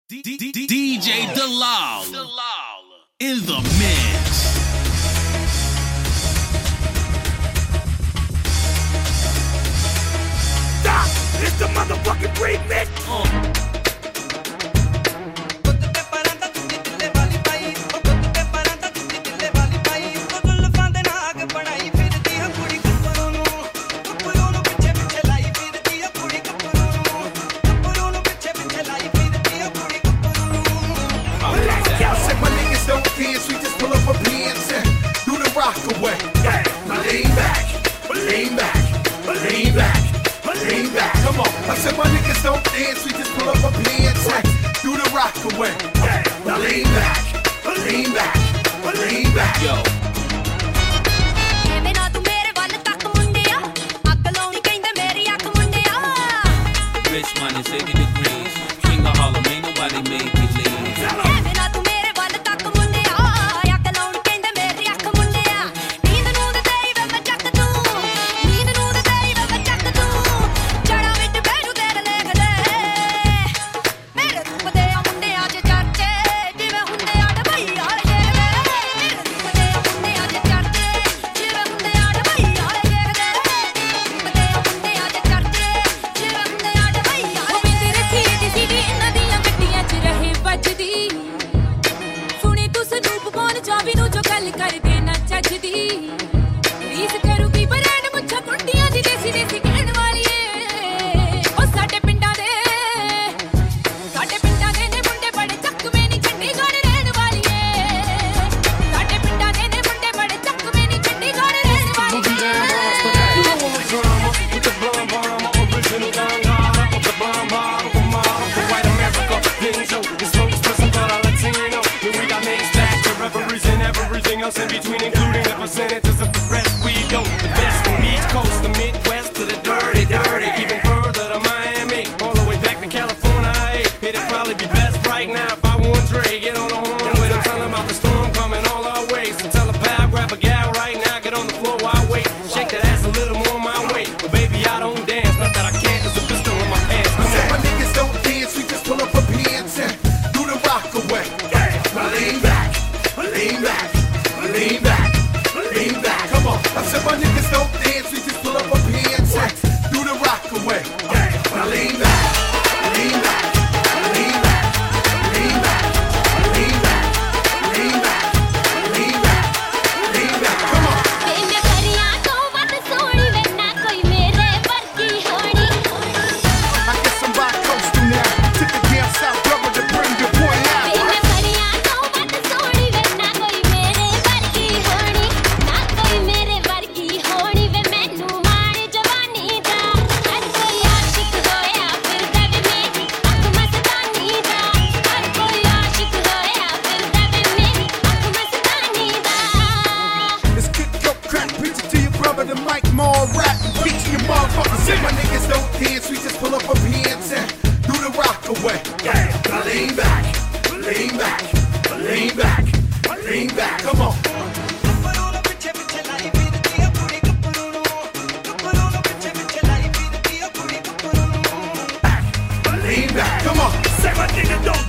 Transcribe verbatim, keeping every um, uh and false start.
D J Dalal in the mix. Stop! It's the motherfucking remix! Uh. Away. Yeah. Now lean back, lean back, lean back, lean back. Come on. I said my niggas don't dance, we just pull up our pants and do the rock away. Yeah. Now lean back, lean back, lean back. Yo. Rich money, eighty degrees. King of Harlem, ain't nobody made me leave. In between, including the percentages of the rest we don't. The best from East Coast, the Midwest to the dirty, dirty, even further to Miami, all the way back to California. Hey, it'd probably be best right now if I want Dre get on the horn with him, tell him about the storm coming all our way. So tell a pal, grab a gal right now, get on the floor while I wait. Shake that ass a little more my way, but baby I don't dance, not that I can't. There's a pistol in my pants. I said my niggas don't dance, we just pull up our pants and do the rock away. Yeah. Now lean back, lean back. Lean back, lean back, come on. I said my niggas don't dance, we just pull up our pants and do the rock away. Yeah. Now lean back, lean back, lean back, lean back, lean back, lean back, lean back, lean back, come on. I guess I'm by coastal now. Took the damn South brother to bring the boy out. The mic more rap, beat your motherfuckers. Say my niggas don't dance, we just pull up our pants and do the rock away. Yeah, now lean back, lean back, lean back, lean back. Come on. Lean back, come on. Say my niggas don't